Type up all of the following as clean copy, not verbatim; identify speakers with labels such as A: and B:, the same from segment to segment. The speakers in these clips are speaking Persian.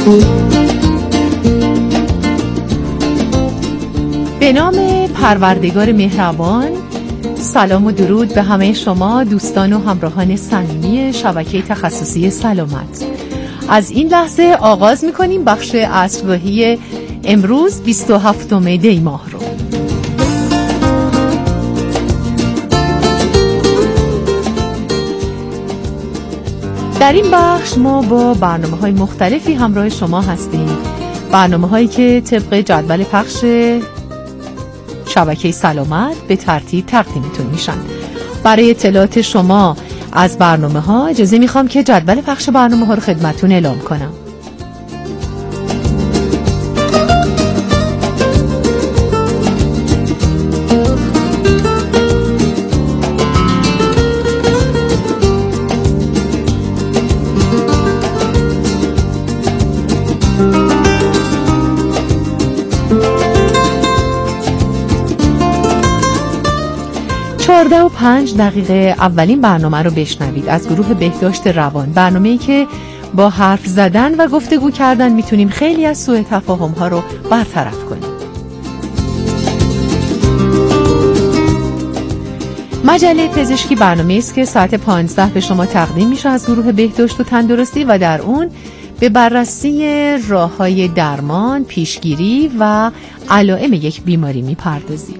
A: به نام پروردگار مهربان، سلام و درود به همه شما دوستان و همراهان صمیمی شبکه تخصصی سلامت. از این لحظه آغاز می‌کنیم بخش عصرگاهی امروز 27 دی ماه رو. در این بخش ما با برنامه‌های مختلفی همراه شما هستیم، برنامه‌هایی که طبق جدول پخش شبکه سلامت به ترتیب تقدیمتون میشن. برای اطلاعات شما از برنامه‌ها اجازه میخوام که جدول پخش برنامه‌ها رو خدمتتون اعلام کنم. و 5 دقیقه اولین برنامه رو بشنوید از گروه بهداشت روان، برنامه‌ای که با حرف زدن و گفتگو کردن میتونیم خیلی از سوء تفاهم‌ها رو برطرف کنیم. مجله پزشکی برنامه‌ای است که ساعت 15 به شما تقدیم میشه از گروه بهداشت و تندرستی و در اون به بررسی راه‌های درمان، پیشگیری و علائم یک بیماری میپردازیم.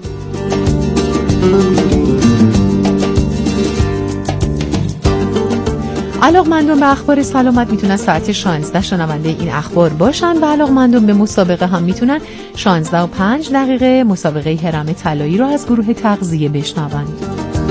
A: علاقمندان به اخبار سلامت میتونن ساعت 16 شنونده این اخبار باشن و علاقمندان به مسابقه هم میتونن 16 و 5 دقیقه مسابقه هرم طلایی رو از گروه تغذیه بشنوند.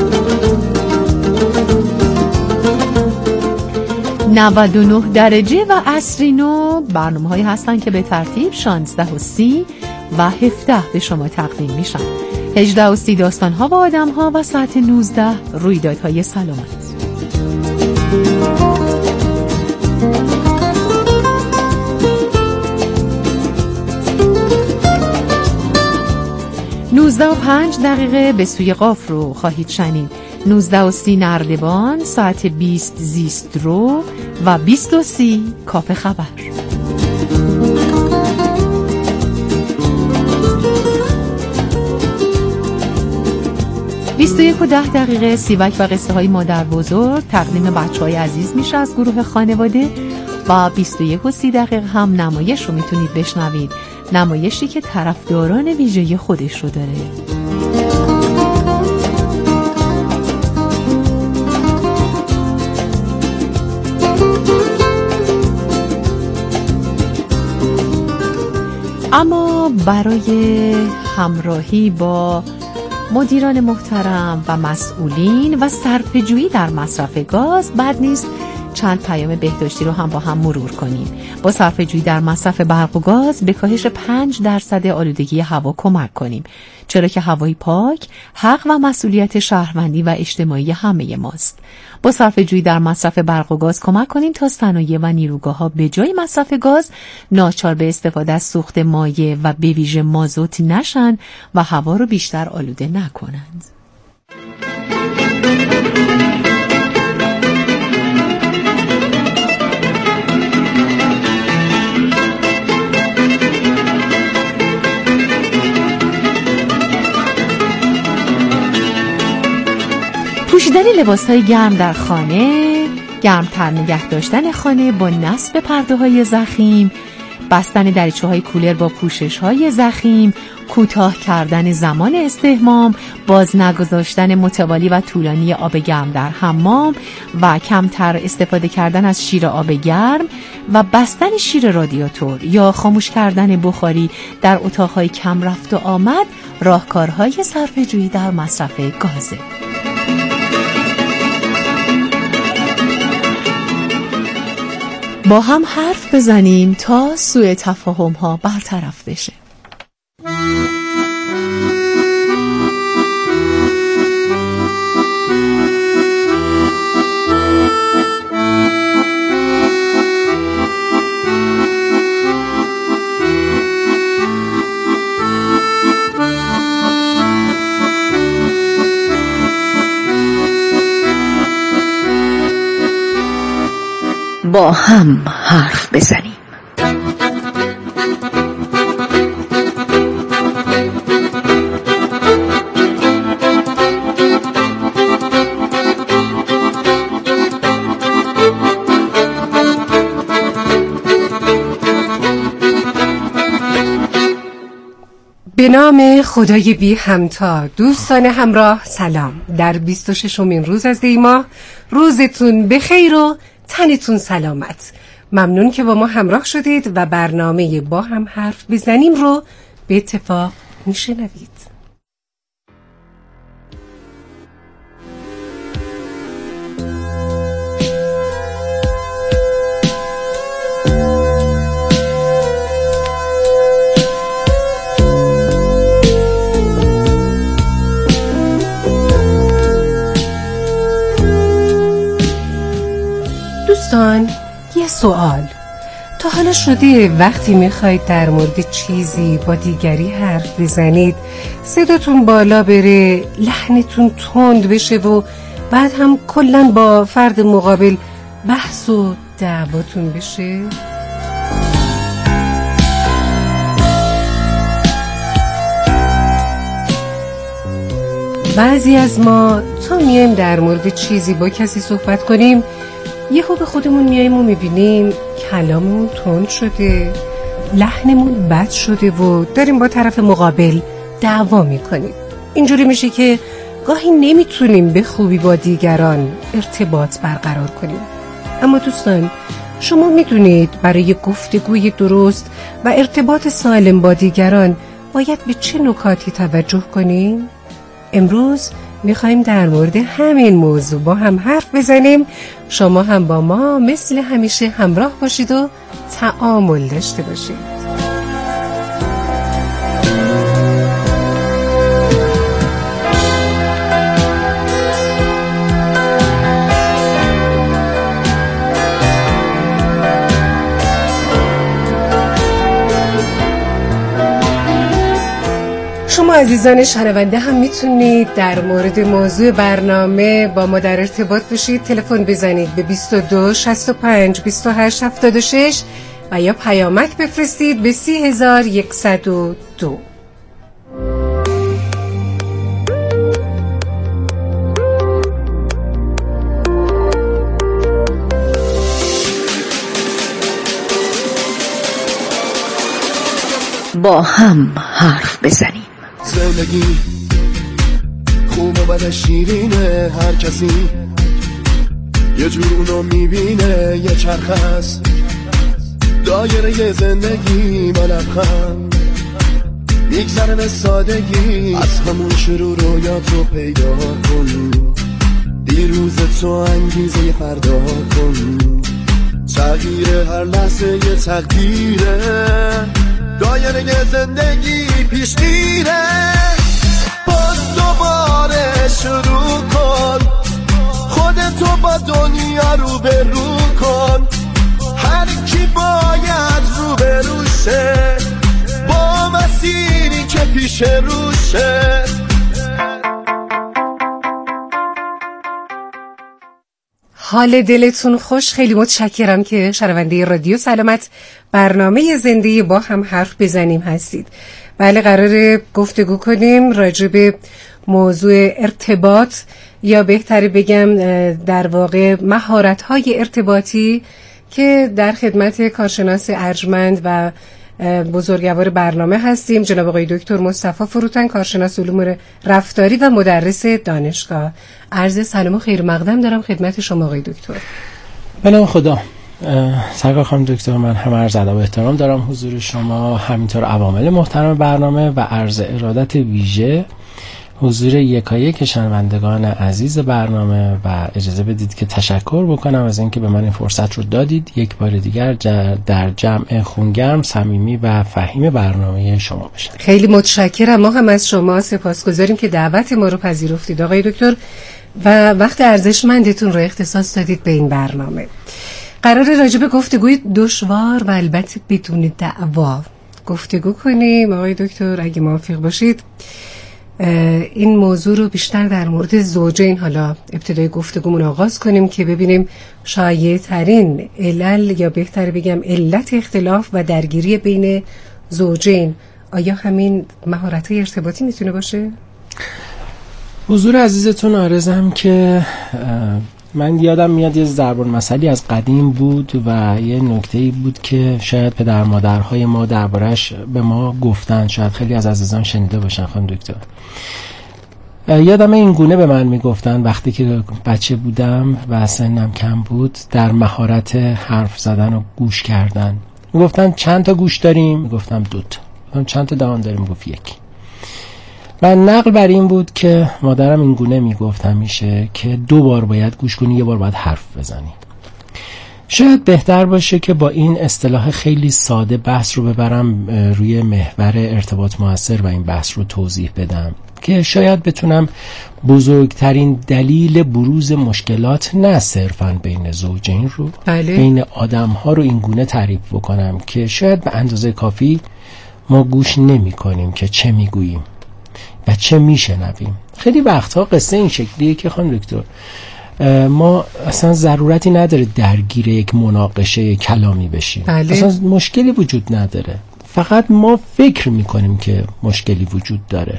A: 99 درجه و عصری نو برنامه‌هایی هستن که به ترتیب 16 و 30 و 17 به شما تقدیم میشن. 18 و 30 داستان‌ها و آدم‌ها و ساعت 19 رویدادهای سلامت. نوزده و 5 دقیقه به سوی قاف رو خواهید شنید. 19 و 30 نردبان، ساعت 20 زیست رو و 20 و 30 کافه خبر. بیست و 1 و 10 دقیقه سیوک و قصه های مادر بزرگ تقدیم بچه های عزیز میشه از گروه خانواده و 21 و 30 دقیقه هم نمایش رو میتونید بشنوید، نمایشی که طرفداران ویژه خودش رو داره. اما برای همراهی با مدیران محترم و مسئولین و صرفه‌جویی در مصرف گاز بد نیست چند پیام بهداشتی رو هم با هم مرور کنیم. با صرفه‌جویی در مصرف برق و گاز به کاهش 5% آلودگی هوا کمک کنیم، چرا که هوای پاک حق و مسئولیت شهروندی و اجتماعی همه ماست. با صرفه‌جویی در مصرف برق و گاز کمک کنیم تا صنایع و نیروگاه‌ها به جای مصرف گاز ناچار به استفاده از سوخت مایع و به ویژه مازوت نشن و هوا رو بیشتر آلوده نکنند. پوشیدن لباس‌های گرم در خانه، گرمتر نگه داشتن خانه با نصب پرده‌های ضخیم، بستن دریچه‌های کولر با پوشش‌های ضخیم، کوتاه کردن زمان استحمام، باز نگذاشتن متوالی و طولانی آب گرم در حمام و کمتر استفاده کردن از شیر آب گرم و بستن شیر رادیاتور یا خاموش کردن بخاری در اتاق‌های کم رفت و آمد راهکارهای صرفه‌جویی در مصرف گازه. با هم حرف بزنیم تا سوء تفاهم‌ها برطرف بشه.
B: با هم حرف بزنیم. به نام خدای بی همتا. دوستان همراه سلام. در 26مین روز از دی ماه روزتون بخیر و تنتون سلامت. ممنون که با ما همراه شدید و برنامه با هم حرف بزنیم رو به اتفاق میشنوید. دوستان، یه سوال. تا حالا شده وقتی میخواید در مورد چیزی با دیگری حرف بزنید صداتون بالا بره، لحنتون تند بشه و بعد هم کلاً با فرد مقابل بحث و دعواتون بشه؟ بعضی از ما تا میایم در مورد چیزی با کسی صحبت کنیم یهو به خودمون میاییم و میبینیم کلاممون تند شده، لحنمون بد شده و داریم با طرف مقابل دعوا میکنیم. اینجوری میشه که گاهی نمیتونیم به خوبی با دیگران ارتباط برقرار کنیم. اما دوستان، شما میدونید برای گفتگوی درست و ارتباط سالم با دیگران باید به چه نکاتی توجه کنیم؟ امروز میخوایم در مورد همین موضوع با هم حرف بزنیم. شما هم با ما مثل همیشه همراه باشید و تعامل داشته باشید. شما عزیزان شنونده هم میتونید در مورد موضوع برنامه با ما در ارتباط باشید. تلفن بزنید به 22 65 28 76 و یا پیامک بفرستید به 3102.
C: با هم حرف بزنیم.
D: زندگی خوب و بد شیرینه، هر کسی یه جور اونو میبینه. یه چرخ هست دایره زندگی با لبخند میگذره به سادگی. از همون شروع رویاتو پیدا کن، دیروز تو انگیزه فردا کن. تغییر هر لحظه یه تقدیره، دایره زندگی پیش میره. باز دوباره شروع کن، خودتو با دنیا رو به رو کن. هر کی باید رو به روشه، با مسیری که پیش روشه.
B: حال دلتون خوش. خیلی متشکرم که شنونده رادیو سلامت برنامه زنده با هم حرف بزنیم هستید. بله، قراره گفتگو کنیم راجع به موضوع ارتباط، یا بهتره بگم در واقع مهارت‌های ارتباطی که در خدمت کارشناس ارجمند و بزرگوار برنامه هستیم، جناب آقای دکتر مصطفی فروتن، کارشناس علوم رفتاری و مدرس دانشگاه. عرض سلام و خیر مقدم دارم خدمت شما آقای دکتر.
E: به نام خدا. سرکار خانم دکتر، من هم عرض ادب و احترام دارم حضور شما، همینطور عوامل محترم برنامه و عرض ارادت ویژه حضور یکایک شنوندگان عزیز برنامه و اجازه بدید که تشکر بکنم از اینکه به من این فرصت رو دادید یک بار دیگر در جمع خونگرم، صمیمی و فهیم برنامه شما بشم.
B: خیلی متشکرم. ما هم از شما سپاسگزاریم که دعوت ما رو پذیرفتید آقای دکتر و وقت ارزشمندتون رو اختصاص دادید به این برنامه. قراره راجع به گفتگوی دشوار و البته بدون دعوا گفتگو کنیم آقای دکتر، اگه موافق باشید. این موضوع رو بیشتر در مورد زوجین حالا ابتدای گفتگومون آغاز کنیم که ببینیم شایع ترین علل یا بهتر بگم علت اختلاف و درگیری بین زوجین آیا همین مهارت ارتباطی میتونه باشه؟
E: حضور عزیزتون عرضم که من یادم میاد یه ضرب المثلی از قدیم بود و یه نکته‌ای بود که شاید پدر مادرهای ما دربارش به ما گفتن، شاید خیلی از عزیزان شنیده باشن. خانم دکتر، یادم این گونه به من میگفتن وقتی که بچه بودم و سنم کم بود در مهارت حرف زدن و گوش کردن. میگفتن چند تا گوش داریم؟ میگفتم 2 تا. چند تا دهان داریم؟ میگفت 1. و نقل بر این بود که مادرم این گونه میگفت همیشه که 2 بار باید گوش کنی، 1 بار باید حرف بزنی. شاید بهتر باشه که با این اصطلاح خیلی ساده بحث رو ببرم روی محور ارتباط مؤثر و این بحث رو توضیح بدم که شاید بتونم بزرگترین دلیل بروز مشکلات نه صرفاً بین زوجین رو بین آدم ها رو این گونه تعریف بکنم که شاید به اندازه کافی ما گوش نمی کنیم که چه میگوییم و چه میشنویم. خیلی وقتها قصه این شکلیه که خانم دکتر ما اصلا ضرورتی نداره درگیر یک مناقشه کلامی بشیم. اصلا مشکلی وجود نداره، فقط ما فکر میکنیم که مشکلی وجود داره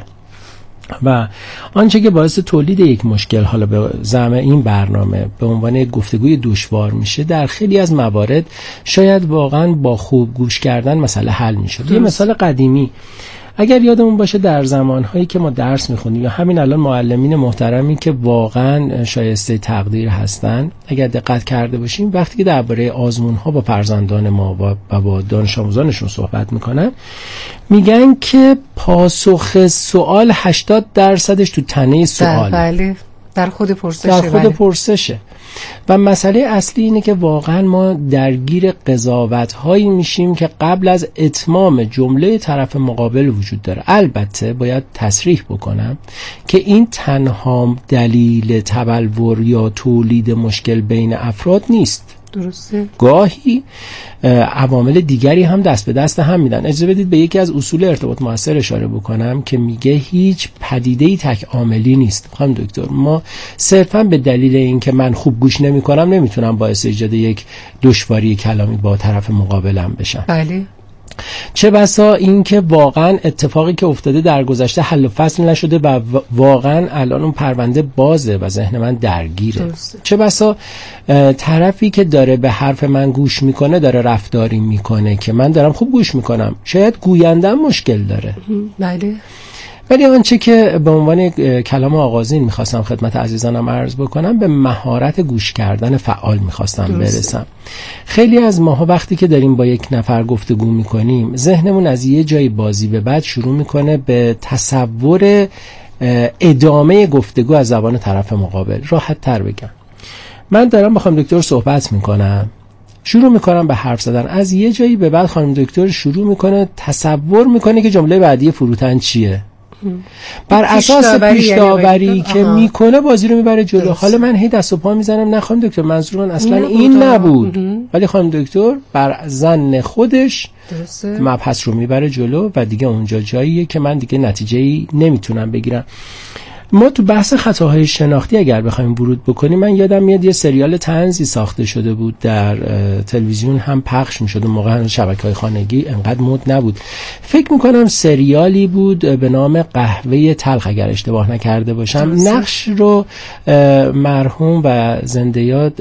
E: و آنچه که باعث تولید یک مشکل حالا به زعم این برنامه به عنوان گفتگوی دشوار میشه، در خیلی از موارد شاید واقعا با خوب گوش کردن مسئله حل میشد. یه مثال قدیمی اگر یادمون باشه در زمانهایی که ما درس میخونیم یا همین الان معلمین محترمی که واقعا شایسته تقدیر هستن، اگر دقت کرده باشیم وقتی که درباره آزمون‌ها با فرزندان ما و با دانش آموزانشون صحبت میکنن میگن که پاسخ سوال 80%ش تو تنه سوال.
B: بله، در خود پرسشه.
E: در خود پرسشه. و مسئله اصلی اینه که واقعا ما درگیر قضاوت‌هایی میشیم که قبل از اتمام جمله طرف مقابل وجود داره. البته باید تصریح بکنم که این تنها دلیل تبلور یا تولید مشکل بین افراد نیست.
B: درسته.
E: گاهی عوامل دیگری هم دست به دست هم میدن. اجازه بدید به یکی از اصول ارتباط مؤثر اشاره بکنم که میگه هیچ پدیده‌ای تک عاملی نیست. خانم دکتر، ما صرفا به دلیل اینکه من خوب گوش نمی‌کنم نمیتونم باعث ایجاد یک دشواری کلامی با طرف مقابلم بشم.
B: بله.
E: چه بسا این که واقعا اتفاقی که افتاده در گذشته حل و فصل نشده و واقعا الان اون پرونده بازه و ذهن من درگیره. چه بسا طرفی که داره به حرف من گوش میکنه داره رفتاری میکنه که من دارم خوب گوش میکنم، شاید گویندم مشکل داره.
B: بله.
E: ولی آنچه که به عنوان کلام آغازین میخواستم خدمت عزیزانم عرض بکنم، به مهارت گوش کردن فعال میخواستم برسم. خیلی از ماها وقتی که داریم با یک نفر گفتگو میکنیم ذهنمون از یه جای بازی به بعد شروع میکنه به تصور ادامه گفتگو از زبان طرف مقابل. راحت تر بگم، من دارم با خانم دکتر صحبت میکنم، شروع میکنم به حرف زدن، از یه جایی به بعد خانم دکتر شروع میکنه تصور میکنه که جمله بعدی فروتن چیه. بر اساس پیش داوری که میکنه بازی رو میبره جلو. درست. حالا من هی دست و پا میزنم، نه خانم دکتر منظور من اصلا این نبود. ولی خانم دکتر بر ظن خودش مبحث رو میبره جلو و دیگه اونجا جاییه که من دیگه نتیجه‌ای نمیتونم بگیرم. ما تو بحث خطاهای شناختی اگر بخوایم ورود بکنیم، من یادم میاد یه سریال طنزی ساخته شده بود، در تلویزیون هم پخش میشد. اون موقع شبکه‌های خانگی انقدر مد نبود. فکر میکنم سریالی بود به نام قهوه تلخ اگر اشتباه نکرده باشم. نقش رو مرحوم و زنده یاد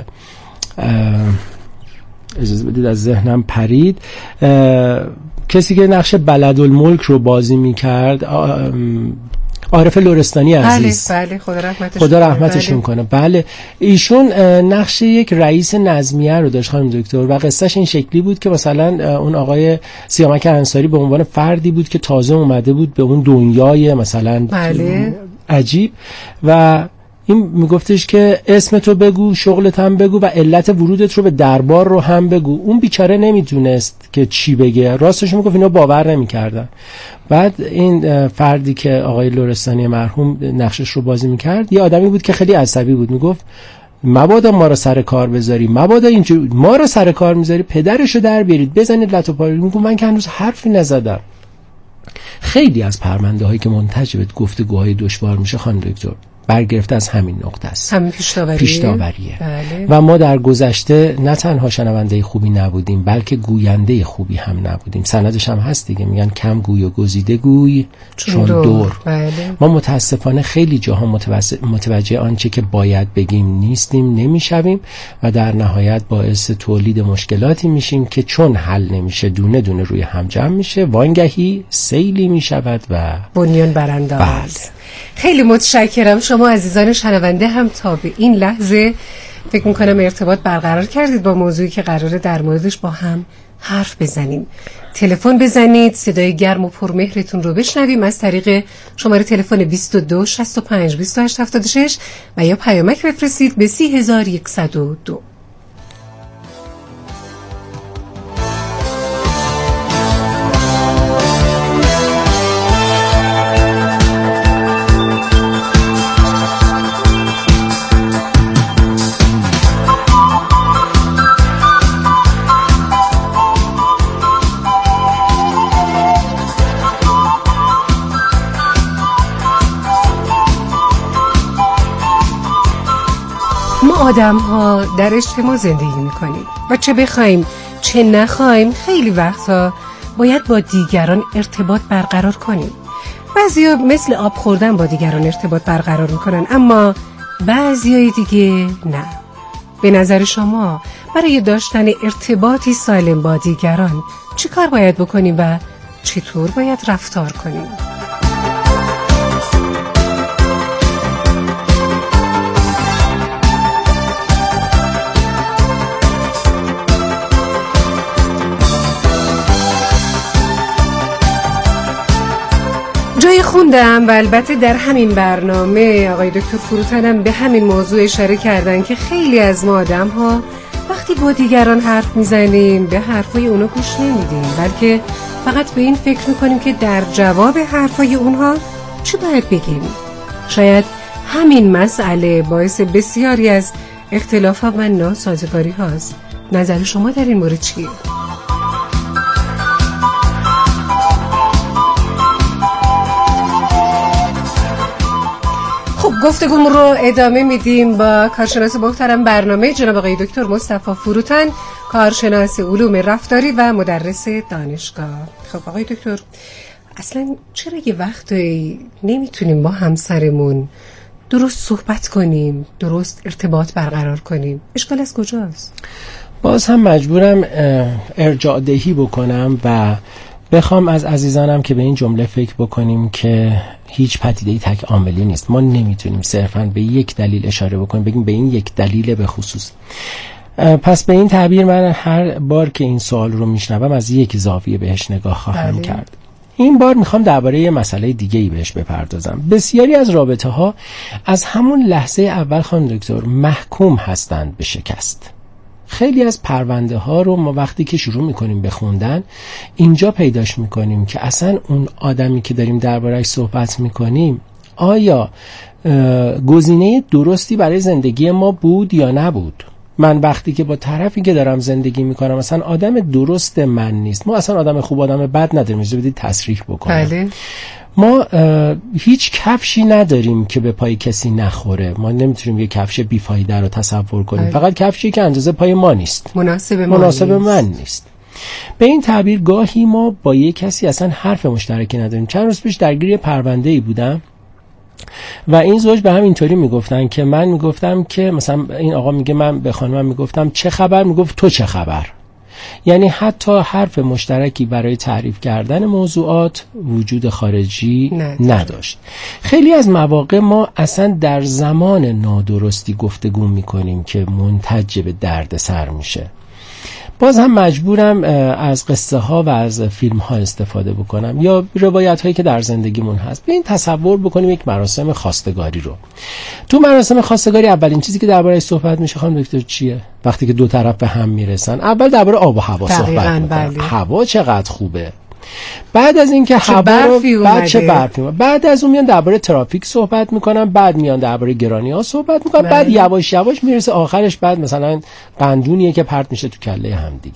E: اجازه بدید از ذهنم پرید، کسی که نقش بلدالملک رو بازی میکرد عارف لرستانی عزیز.
B: بله
E: خدا رحمتشون کنه. بله، ایشون نقش یک رئیس نظمیه رو داشت خانم دکتر و قصهش این شکلی بود که مثلا اون آقای سیامک انصاری به عنوان فردی بود که تازه اومده بود به اون دنیای مثلا عجیب و این میگفتش که اسمتو بگو، شغلت هم بگو و علت ورودت رو به دربار رو هم بگو. اون بیچاره نمیدونست که چی بگه، راستش میگفت اینا باور نمیکردن. بعد این فردی که آقای لرستانی مرحوم نقشش رو بازی میکرد یه آدمی بود که خیلی عصبی بود، میگفت مبادا ما رو سر کار بذاری، مبادا اینجور ما رو سر کار میذاری، پدرشو در بیارید بزنید لتو پاری. میگم من که هنوز حرفی نزدم. خیلی از پرونده هایی که منتج به گفتگوهای دشوار میشه خانم دکتر برگرفته از همین نقطه است.
B: همین پیش‌داوریه.
E: بله. و ما در گذشته نه تنها شنونده خوبی نبودیم بلکه گوینده خوبی هم نبودیم. سندش هم هست دیگه، میگن کم گوی و گزیده گوی چون دور.
B: بله.
E: ما متاسفانه خیلی جاها متوجه آنچه که باید بگیم نیستیم، نمیشویم و در نهایت باعث تولید مشکلاتی میشیم که چون حل نمیشه دونه دونه روی هم جمع میشه، وانگهی سیلی میشود و
B: بنیان برانداز. خیلی متشکرم. شما عزیزان شنونده هم تا به این لحظه فکر میکنم ارتباط برقرار کردید با موضوعی که قراره در موردش با هم حرف بزنیم. تلفن بزنید، صدای گرم و پرمهرتون رو بشنویم از طریق شماره تلفن 22 65 28 76 و یا پیامک بفرستید به 3102. آدم ها در اجتماع زندگی میکنیم و چه بخوایم چه نخوایم خیلی وقتا باید با دیگران ارتباط برقرار کنیم. بعضیا مثل آب خوردن با دیگران ارتباط برقرار میکنن، اما بعضیای دیگه نه. به نظر شما برای داشتن ارتباطی سالم با دیگران چی کار باید بکنیم و چطور باید رفتار کنیم؟ جای خوندم و البته در همین برنامه آقای دکتر فروتن هم به همین موضوع اشاره کردن که خیلی از ما آدم ها وقتی با دیگران حرف میزنیم به حرفای اونا گوش نمیدیم، بلکه فقط به این فکر میکنیم که در جواب حرفای اونها چی باید بگیم. شاید همین مسئله باعث بسیاری از اختلافات و ناسازگاری هاست. نظر شما در این مورد چیه؟ گفتگومون رو ادامه میدیم با کارشناس محترم برنامه جناب آقای دکتر مصطفی فروتن، کارشناس علوم رفتاری و مدرس دانشگاه. خب آقای دکتر، اصلا چرا یه وقتی نمیتونیم با همسرمون درست صحبت کنیم، درست ارتباط برقرار کنیم؟ اشکال از کجاست؟
E: باز هم مجبورم ارجاع دهی بکنم و بخوام از عزیزانم که به این جمله فکر بکنیم که هیچ پدیده‌ای تک عاملی نیست. ما نمیتونیم صرفاً به یک دلیل اشاره بکنیم بگیم به این یک دلیل به خصوص. پس به این تعبیر من هر بار که این سوال رو میشنوم از یک زاویه بهش نگاه خواهم کرد. این بار میخوام درباره یه مسئله دیگه‌ای بهش بپردازم. بسیاری از رابطه‌ها از همون لحظه اول خانم دکتر محکوم هستند به شکست. خیلی از پرونده ها رو ما وقتی که شروع میکنیم بخوندن اینجا پیداش میکنیم که اصلا اون آدمی که داریم درباره‌اش صحبت میکنیم آیا گزینه درستی برای زندگی ما بود یا نبود. من وقتی که با طرفی که دارم زندگی میکنم مثلا آدم درست من نیست، ما اصلا آدم خوب آدم بد نداریم، میشه بدید تصریح بکنم.
B: بله.
E: ما هیچ کفشی نداریم که به پای کسی نخوره. ما نمیتونیم یه کفش بیفایده رو تصور کنیم. فقط کفشی که اندازه پای ما نیست، مناسب من نیست. به این تعبیر گاهی ما با یه کسی اصلا حرف مشترکی نداریم. چند روز پیش درگیر پرونده‌ای بودم و این زوج به هم اینطوری میگفتن که من میگفتم که مثلا این آقا میگه من به خانمم میگفتم چه خبر، میگفت تو چه خبر. یعنی حتی حرف مشترکی برای تعریف کردن موضوعات وجود خارجی نداشت. خیلی از مواقع ما اصلا در زمان نادرستی گفتگو میکنیم که منتج به درد سر میشه. باز هم مجبورم از قصه ها و از فیلم ها استفاده بکنم یا روایت هایی که در زندگیمون هست. به این تصور بکنیم یک مراسم خواستگاری رو. تو مراسم خواستگاری اولین چیزی که درباره‌اش صحبت میشه خانم دکتر چیه؟ وقتی که دو طرف به هم میرسن اول درباره آب و هوا صحبت میکنن. هوا چقدر خوبه. بعد از اینکه هوا رو بعد از اون میان درباره ترافیک صحبت میکنن، بعد میان درباره گرانی‌ها صحبت میکنن، بعد یواش یواش میرسه آخرش بعد مثلا قندونیه که پرت میشه تو کله هم دیگه.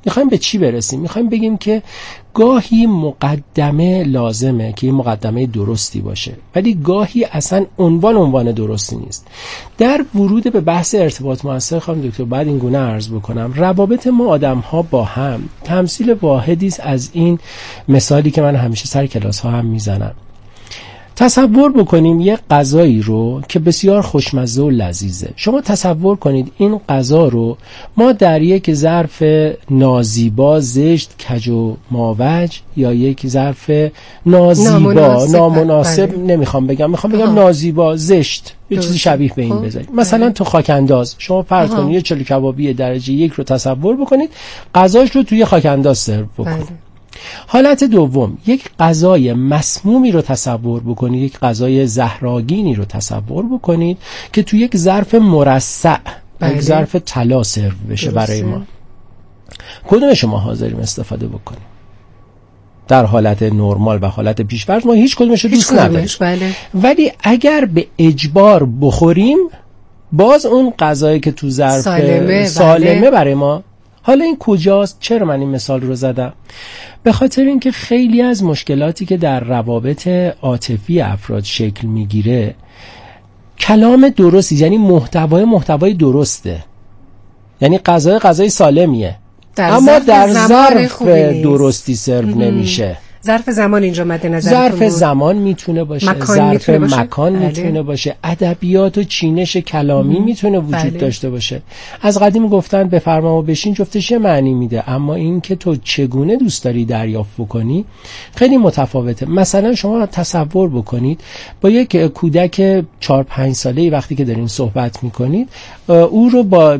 E: میخوایم به چی برسیم؟ میخوایم بگیم که گاهی مقدمه لازمه که این مقدمه درستی باشه، ولی گاهی اصلا عنوان درستی نیست. در ورود به بحث ارتباط مؤثر خانم دکتر بعد این گونه عرض بکنم، روابط ما آدم‌ها با هم تمثیل واحدی است از این مثالی که من همیشه سر کلاس‌ها هم میزنم. تصور بکنیم یک غذایی رو که بسیار خوشمزه و لذیذه. شما تصور کنید این غذا رو ما در یک ظرف نازیبا، زشت، کج و ماوج یا یک ظرف نازیبا، نامناسب نمیخوام بگم، میخوام بگم نازیبا، زشت، یه چیزی شبیه به این بذارید. مثلا تو خاک‌انداز شما فرض کنید یه چلو کبابی درجه 1 رو تصور بکنید، غذاش رو توی خاک‌انداز سرو بکنید. حالت دوم، یک غذای مسمومی رو تصور بکنید، یک غذای زهرآگینی رو تصور بکنید که تو یک ظرف مرصع، یک ظرف طلا سرو بشه برای ما. کدوم شما حاضریم استفاده بکنیم؟ در حالت نرمال و حالت پیش‌فرض ما هیچ کدومش رو دوست نداریم. ولی اگر به اجبار بخوریم، باز اون غذایی که تو ظرف سالمه برای ما. حالا این کجاست؟ چرا من این مثال رو زدم؟ به خاطر اینکه خیلی از مشکلاتی که در روابط عاطفی افراد شکل میگیره کلام درستی، یعنی محتوای درسته، یعنی غذای سالمیه، اما در ظرف درستی سرو نمیشه.
B: ظرف زمان اینجا مد نظر،
E: ظرف زمان میتونه باشه، ظرف مکان میتونه باشه، ادبیات و چینش کلامی میتونه وجود داشته باشه. از قدیم گفتن بفرما و بشین جفتش معنی میده، اما این که تو چگونه دوست داری دریافت بکنی خیلی متفاوته. مثلا شما تصور بکنید با یک کودک 4-5 ساله‌ای وقتی که دارین صحبت میکنید، او رو با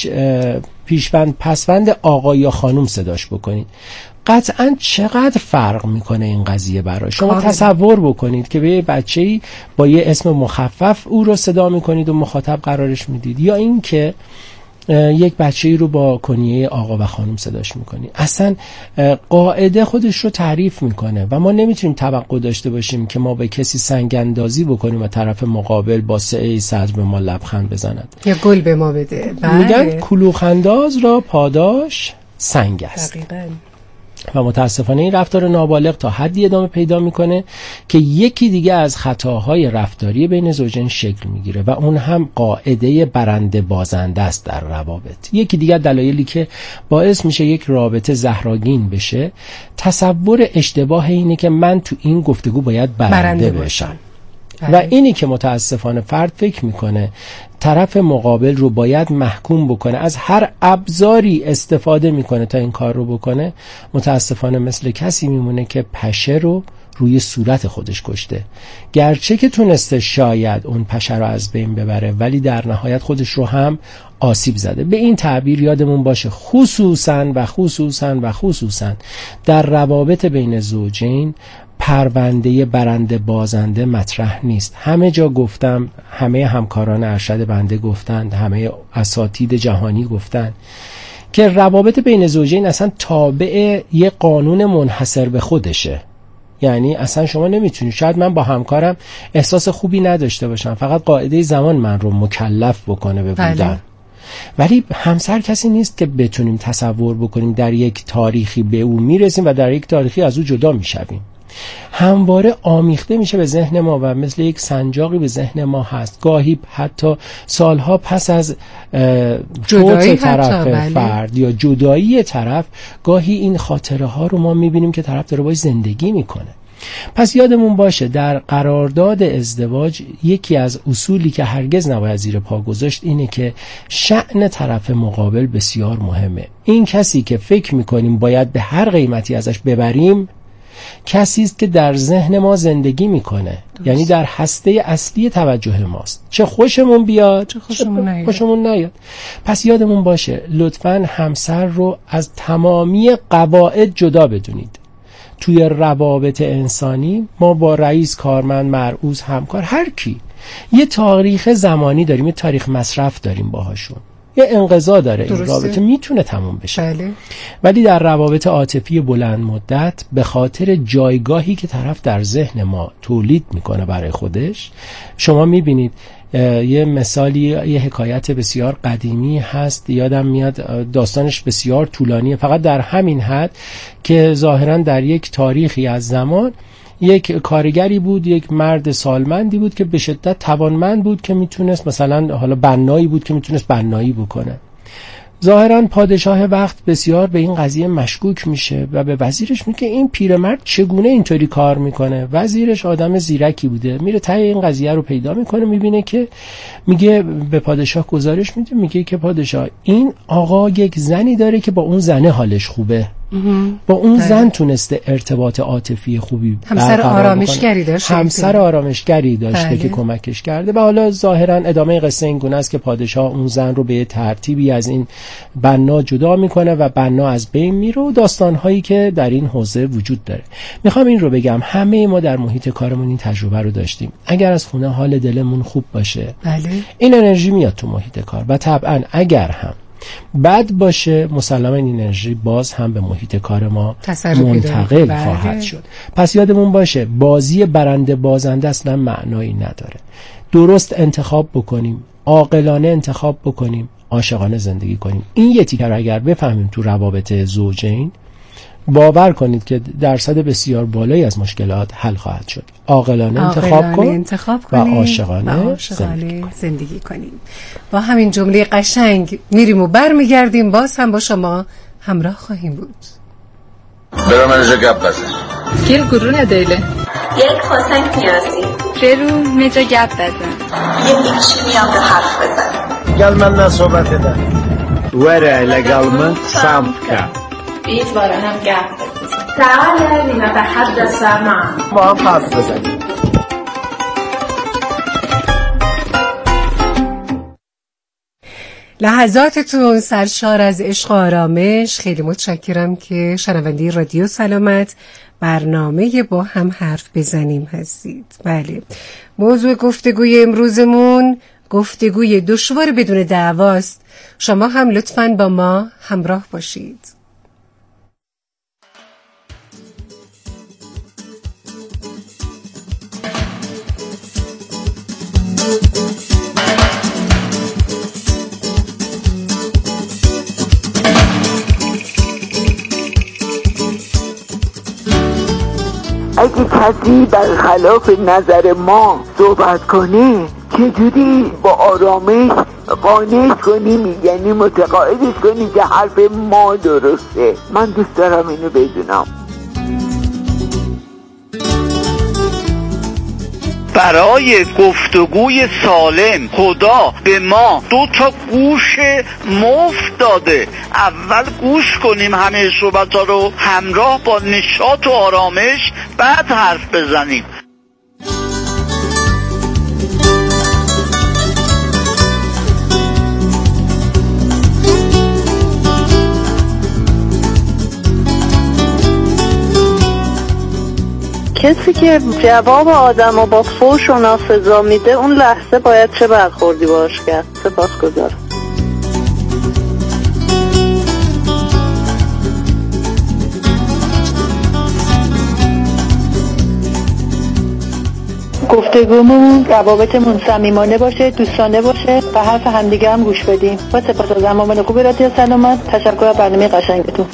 E: پیشوند پسوند آقا یا خانم صداش بکنید، قطعاً چقدر فرق میکنه این قضیه برای شما. تصور بکنید که به یه بچه‌ای با یه اسم مخفف او رو صدا میکنید و مخاطب قرارش میدید، یا این که یک بچه‌ای رو با کنیه آقا و خانم صداش میکنید. اصلا قاعده خودش رو تعریف میکنه و ما نمیتونیم توقع داشته باشیم که ما به کسی سنگ اندازی بکنیم و طرف مقابل با سعه صدر به ما لبخند بزند
B: یا گل به ما بده.
E: میگن کلوخ‌انداز را پاداش سنگ است. دقیقاً. و متاسفانه این رفتار نابالغ تا حدی ادامه پیدا میکنه که یکی دیگه از خطاهای رفتاری بین زوجین شکل میگیره و اون هم قاعده برنده بازنده است در روابط. یکی دیگه دلایلی که باعث میشه یک رابطه زهرآگین بشه، تصور اشتباه اینه که من تو این گفتگو باید برنده بشم. و اینی که متاسفانه فرد فکر میکنه طرف مقابل رو باید محکوم بکنه، از هر ابزاری استفاده میکنه تا این کار رو بکنه، متاسفانه مثل کسی میمونه که پشه رو روی صورت خودش کشته. گرچه که تونسته شاید اون پشه رو از بین ببره، ولی در نهایت خودش رو هم آسیب زده. به این تعبیر یادمون باشه خصوصاً در روابط بین زوجین پرونده برنده بازنده مطرح نیست. همه جا گفتم، همه همکاران ارشد بنده گفتند، همه اساتید جهانی گفتند که روابط بین زوجین اصلا تابع یه قانون منحصر به خودشه. یعنی اصلا شما نمیتونید، شاید من با همکارم احساس خوبی نداشته باشم، فقط قاعده زمان من رو مکلف بکنه به بودن، ولی همسر کسی نیست که بتونیم تصور بکنیم در یک تاریخی به او میرسیم و در یک تاریخی از او جدا میشویم. همواره آمیخته میشه به ذهن ما و مثل یک سنجاقی به ذهن ما هست. گاهی حتی سالها پس از فوت طرف فرد یا جدایی طرف، گاهی این خاطره ها رو ما میبینیم که طرف داره باش زندگی میکنه. پس یادمون باشه در قرارداد ازدواج یکی از اصولی که هرگز نباید زیر پا گذاشت اینه که شأن طرف مقابل بسیار مهمه. این کسی که فکر میکنیم باید به هر قیمتی ازش ببریم، کسی است که در ذهن ما زندگی میکنه، یعنی در هسته اصلی توجه ماست، چه خوشمون بیاد چه خوشمون نیاد. پس یادمون باشه لطفاً همسر رو از تمامی قواعد جدا بدونید. توی روابط انسانی ما با رئیس، کارمند، مرئوس، همکار، هر کی یه تاریخ زمانی داریم، یه تاریخ مصرف داریم باهاشون، یه انقضا داره. این رابطه میتونه تموم بشه. بله. ولی در روابط عاطفی بلند مدت به خاطر جایگاهی که طرف در ذهن ما تولید میکنه برای خودش، شما میبینید یه مثالی، یه حکایت بسیار قدیمی هست، یادم میاد داستانش بسیار طولانیه، فقط در همین حد که ظاهراً در یک تاریخی از زمان یک کارگری بود، یک مرد سالمندی بود که به شدت توانمند بود که میتونست مثلا حالا بنایی بود که میتونست بنایی بکنه. ظاهراً پادشاه وقت بسیار به این قضیه مشکوک میشه و به وزیرش میگه این پیرمرد چگونه اینطوری کار میکنه. وزیرش آدم زیرکی بوده، میره ته این قضیه رو پیدا میکنه، میبینه که میگه به پادشاه گزارش میده، میگه که پادشاه این آقا یک زنی داره که با اون زنه حالش خوبه، با اون زن تونسته ارتباط عاطفی خوبی
B: همسر آرامشگری داشت،
E: همسر آرامشگری داشته که کمکش کرده. و حالا ظاهرا ادامه قصه این گونه است که پادشاه اون زن رو به ترتیبی از این بنا جدا میکنه و بنا از بین میره و داستانهایی که در این حوزه وجود داره. میخوام این رو بگم همه ما در محیط کارمون این تجربه رو داشتیم. اگر از خونه حال دلمون خوب باشه، این انرژی میاد تو محیط کار و طبعا اگر هم بد باشه مسلما این انرژی باز هم به محیط کار ما منتقل خواهد شد. پس یادمون باشه بازی برنده بازنده اصلا معنایی نداره. درست انتخاب بکنیم، عاقلانه انتخاب بکنیم، عاشقانه زندگی کنیم. این یه تیکه رو اگر بفهمیم تو روابط زوجین، باور کنید که درصد بسیار بالایی از مشکلات حل خواهد شد. عاقلانه انتخاب کنیم و عاشقانه
B: زندگی کنیم. با همین جمله قشنگ میریم و برمیگردیم، باز هم با شما همراه خواهیم بود.
F: برام اینجا گپ بزن.
G: گل گرونه دیله.
H: یک خواستنگ نیازی.
G: برو اینجا گپ بزن.
H: یه بیچی میام به حرف بزن.
I: گل من نه صحبت ده. وره لگل سامکا.
H: بیت باره هم گپ بزن. تعال لنتحدث معا.
I: با هم حرف بزنیم.
B: لحظاتتون سرشار از عشق و آرامش. خیلی متشکرم که شنونده رادیو سلامت برنامه با هم حرف بزنیم هستید. بله، موضوع گفتگوی امروزمون گفتگوی دشوار بدون دعواست. شما هم لطفاً با ما همراه باشید.
J: اگه کسی برخلاف نظر ما صحبت کنه چجوری با آرامش قانعش کنیم، یعنی متقاعدش کنیم که حرف ما درسته. من دوست دارم اینو بدونم.
K: برای گفتگوی سالم خدا به ما 2 گوش مفت داده. اول گوش کنیم همه صحبت ها رو همراه با نشاط و آرامش، بعد حرف بزنیم.
L: کسی که جواب آدم رو با فحش و نافضا میده اون لحظه باید چه برخوردی باش کرد. سپاسگزارم. گفتگومون روابطمون صمیمانه باشه، دوستانه باشه و حرف همدیگه هم گوش بدیم. با سپاس از همراهی خوب رادیو سلامت. تشکر از برنامه قشنگتون.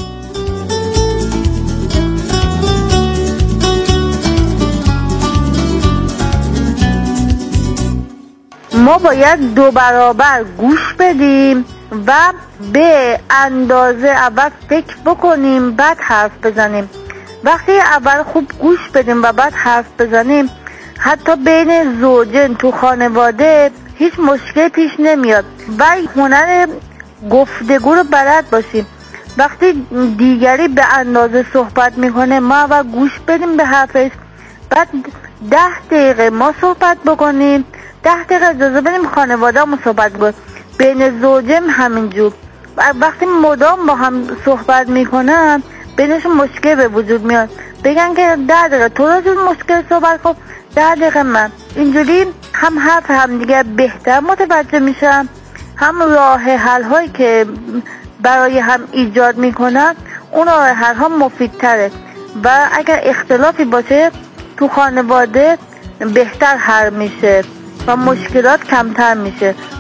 L: ما باید 2 برابر گوش بدیم و به اندازه اول فکر بکنیم بعد حرف بزنیم. وقتی اول خوب گوش بدیم و بعد حرف بزنیم، حتی بین زوجین تو خانواده هیچ مشکل پیش نمیاد و هنر گفتگو رو بلد باشیم. وقتی دیگری به اندازه صحبت میکنه ما اول گوش بدیم به حرفش، بعد 10 دقیقه ما صحبت بکنیم، 10 دقیقه اجازه بدیم خانواده همون صحبت کنیم. بین زوجم همینجور. وقتی مدام با هم صحبت میکنن بینشون مشکل به وجود میاد، بگن که 10 دقیقه تو راجع به مشکل صحبت کن، 10 دقیقه من. اینجوری هم حرف هم دیگه بهتر متوجه میشن، هم راه حل هایی که برای هم ایجاد میکنن اون راه حل ها مفیدتره و اگر اختلافی باشه تو خانواده بهتر حل میشه. و مشکلات کمتر میشه